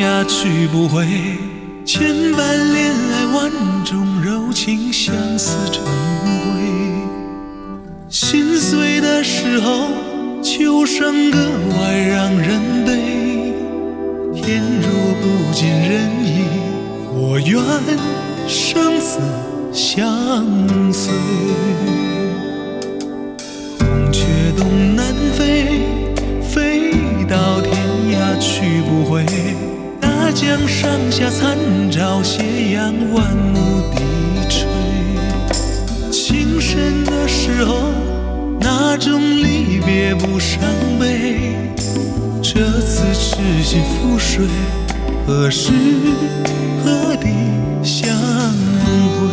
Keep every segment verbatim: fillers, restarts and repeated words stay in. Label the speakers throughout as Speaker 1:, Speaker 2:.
Speaker 1: 涯去不回，千般恋爱万种柔情，相思成灰。心碎的时候，秋声格外让人悲。天若不尽人意，我愿生死相随。红雀东南飞，飞到天涯去不回。大江上下残照，斜阳万木低垂。情深的时候，那种离别不伤悲。这次痴心付水，何时何地相会？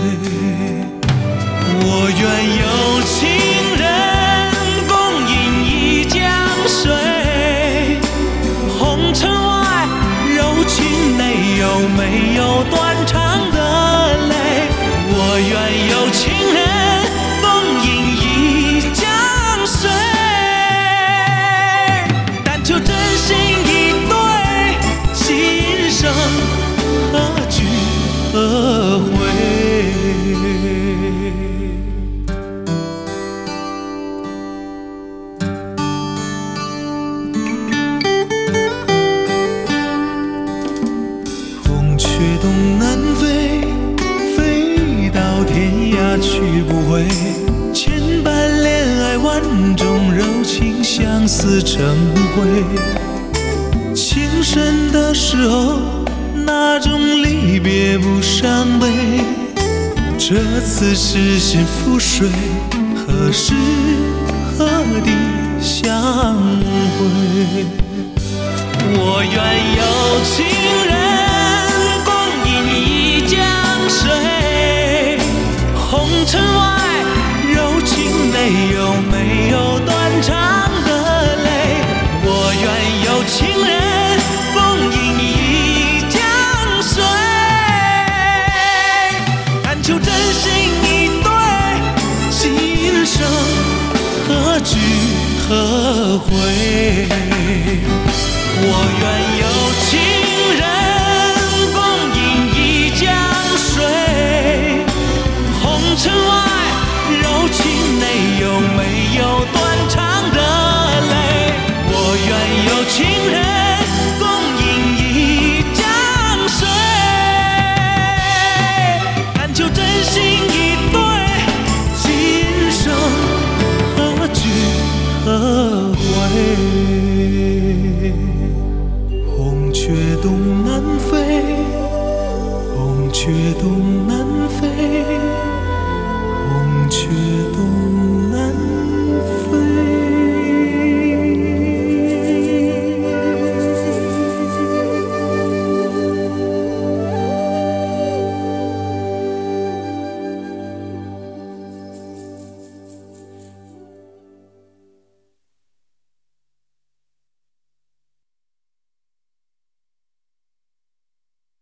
Speaker 1: 我愿有情人共饮一江水，红尘外柔情内有没有断肠的泪？我愿有情人共饮一江水，但求真心一对，今生何去何回？红雀东南飞，飞到天涯去不回。千般恋爱万种柔情，相思成灰。情深的时候，那种离别不伤悲。这次痴心付水，何时何地相会？我愿有情人共饮一江水，红尘外柔情内有没有断肠的泪？我愿有情人共饮一江水，但求真心一对，今生何去何回？我愿有情人共饮一江水，红尘外柔情内有没有断肠的泪？我愿有情人共饮一江水，但求真心一对，今生何去何回？红雀东南飞，红雀东南